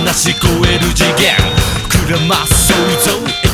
話し超える次元膨らます想像